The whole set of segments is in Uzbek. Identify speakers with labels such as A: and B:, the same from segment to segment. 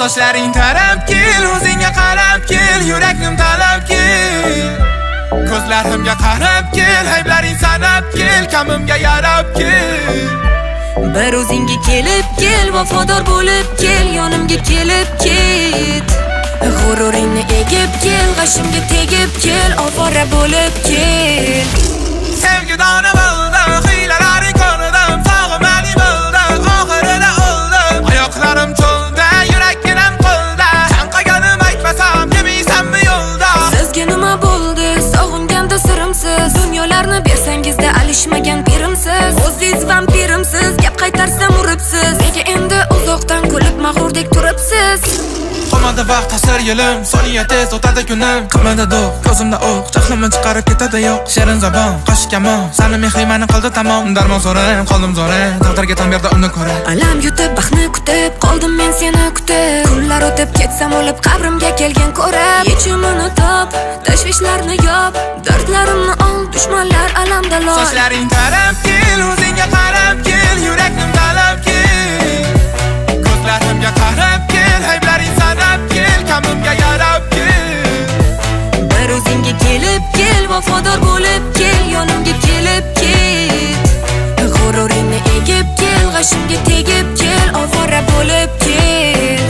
A: Sochlaring tarab kel, o'zingga qarab kel, yuraknim talab kel. Ko'zlarimga qarab kel, ayblaring sanab kel, kamimga yarab kel.
B: Bir o'zingga kelib kel, vafodor bo'lib kel, yonimga kelib ket. G'ururingni egib kel, g'ashimga tegib kel, ovora bo'lib kel.
A: Sevgi dona bo'ldi, hiylalaring ko'rdim, sog'imani bo'ldi, oxirida o'ldim. Oyoqlarim cho'lda, yurakginam qo'lda, chanqaganim aytmasam, yemaysanmi yo'lda?
B: Sizga nima bo'ldi? Sog'inganda sirimsiz, dunyolarni bersangizda alishmagan pirimsiz. O'zingiz vampirimsiz, gap qaytarsam uribsiz. Nega endi uzoqdan kulib mag'rurdek turibsiz?
A: Qolmadi vaqt ta'sir yilim, soniya tez o'tadi kunim. Qilmadi do'q, ko'zimda o'q, jahlimni chiqarib ketadi yo'q. Shirin zabon, qosh kamon, sani mehri meni qildi tamom. Darmon so'rayim, qoldim zo'rayim, taqdirga tan berdi uni ko'ra.
B: Alam yutib, baxtni kutib, qoldim men seni kutib. Kunlar o'tib ketsam o'lib, qabrimga kelgan ko'rib. Yechimini top, tashvishlarni yop, dardlarimni ol, dushmanlar alamda loy.
A: Sochlaring tarab kel, o'zingga qarab kel, yuraknim talab kel. Ko'zlarimga qarab kel, ayblaring sanab kel, kamimga yarab kel.
B: Bir o'zingga kelib kel, vafodor bo'lib kel, yonimga kelib ket. G'ururingni egib kel, g'ashimga tegib kel, ovora bo'lib kel.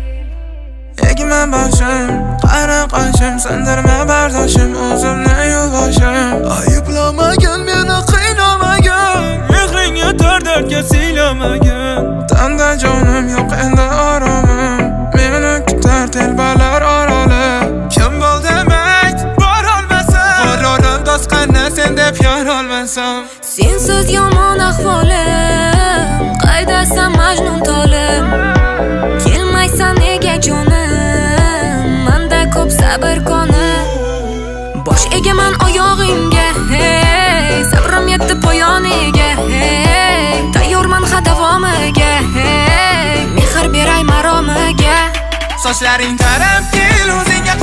A: Egma boshim, qara qoshim, sindirma bardoshim, o'zimni yuvoshim. Ayblamagin, meni qiynamagan, mehring yetar dardga siylamagan. Tanda jonim yo'q endi oromim, meni kutar telbalar oroli. Kim bo'l demak, bor olmasam, g'ururim to'sqanni sen deb yor olmasam.
B: Sensiz yomon ahvolim, qaydasan majnun tolim. Kelmaysan nega jonim, manda ko'p sabr qoni. Bosh egaman oyog'ingga, hey, sabrim yetdi poyoniga, hey. Tayyorman davomiga, hey, mehr beray maromiga.
A: Sochlaring tarab kel, o'zingga